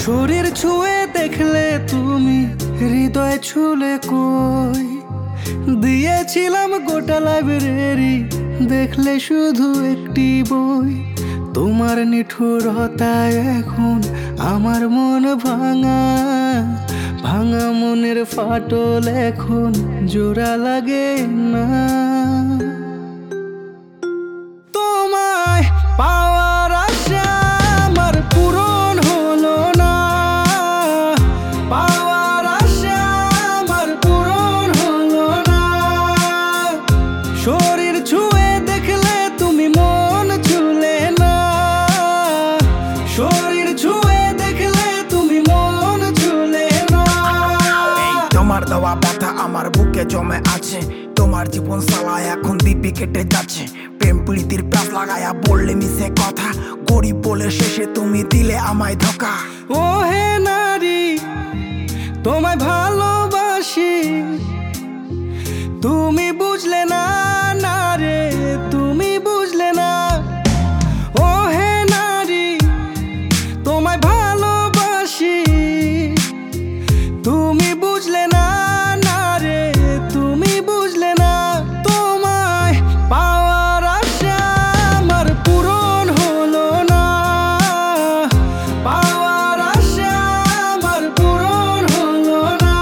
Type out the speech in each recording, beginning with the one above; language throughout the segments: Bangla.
শরীর ছুঁয়ে দেখলে তুমি হৃদয় ছুলে কই দিয়েছিলাম গোটা লাইব্রেরি, দেখলে শুধু একটি বই। তোমার নিঠুরতায় এখন আমার মন ভাঙা ভাঙা, মনের ফাটল এখন জোড়া লাগে না। তোমায় পাওয়ার আশা আমার পূরণ হলো না, পাওয়ার আশা আমার পূরণ হলো না। শরীর ছুঁয়ে দেখলে তুমি মন ছুলে না, শরীর ছুঁয়ে দেখলে তুমি মন ছুলে না। তোমার দেওয়া ব্যথা আমার বুকে জমে আছে, তোমার জীবন সালা এখন দিব্যি কেটে যাচ্ছে। প্রেম প্রীতির প্যাস লাগায়া বললে মিশে কথা, গরিব বলে শেষে তুমি দিলে আমায় ধোকা। ও হে নারী, তোমায় ভালোবাসি, তুমি বুঝলে না, না রে তুমি বুঝলে না। ও হে নারী, তোমায় ভালোবাসি, তুমি বুঝলে না, না রে তুমি বুঝলে না। তোমায় পাওয়ার আশা আমার পূরণ হলো না, পাওয়ার আশা আমার পূরণ হলো না।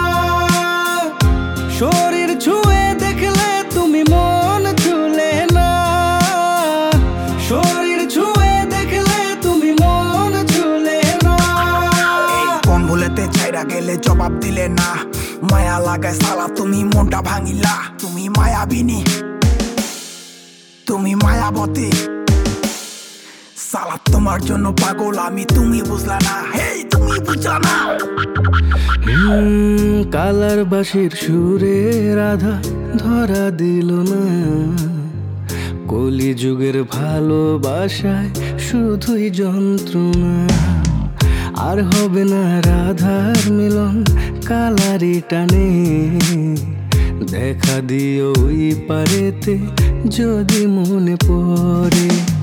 শরীর ছুঁয়ে দেখলে তুমি মন ছুলে না, শরীর ছুঁয়ে দেখলে তুমি মন ছুলে না। কোন ভুলেতে ছাইরা গেলে জবাব দিলে না, মায়া লাগায় সালা তুমি মনটা ভাঙিলা। তুমি মায়াবিনী, তুমি মায়াবতী, সালা তোমার জন্য পাগল আমি, তুমি বুঝলা না, হেই তুমি বুঝলা না। কালার বাঁশির সুরে রাধা ধরা দিল না, কলি যুগের ভালোবাসায় শুধুই যন্ত্রণা। আর হবে না রাধার মিলন কালারি টানে, দেখা দিও ওই পারেতে যদি মনে পড়ে।